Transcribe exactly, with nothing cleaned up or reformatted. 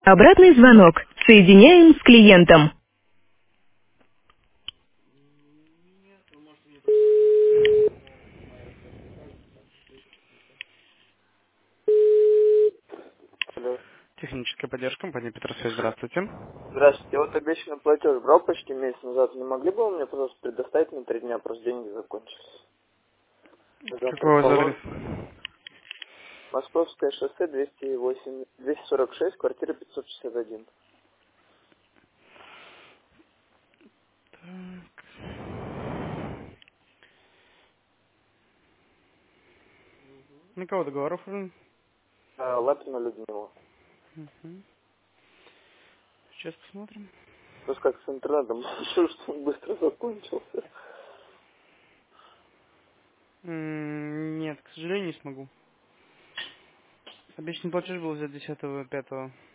Обратный звонок. Соединяем с клиентом. Алло. Техническая поддержка, компания Петросвязь, здравствуйте. Здравствуйте. Я вот обещанный платеж брал почти месяц назад. Не могли бы вы мне, пожалуйста, предоставить на три дня? Просто деньги закончились. Завтра Какой у вас адрес? салон. Московское шоссе двести восемь, двести сорок шесть, квартира пятьсот шестьдесят один. На кого договор оформлен? А, Лапина Людмила. Мгм. Сейчас посмотрим. Просто как с интернетом, что он быстро закончился. М, Нет, к сожалению, не смогу. Обещанный платеж был взят десятого пятого.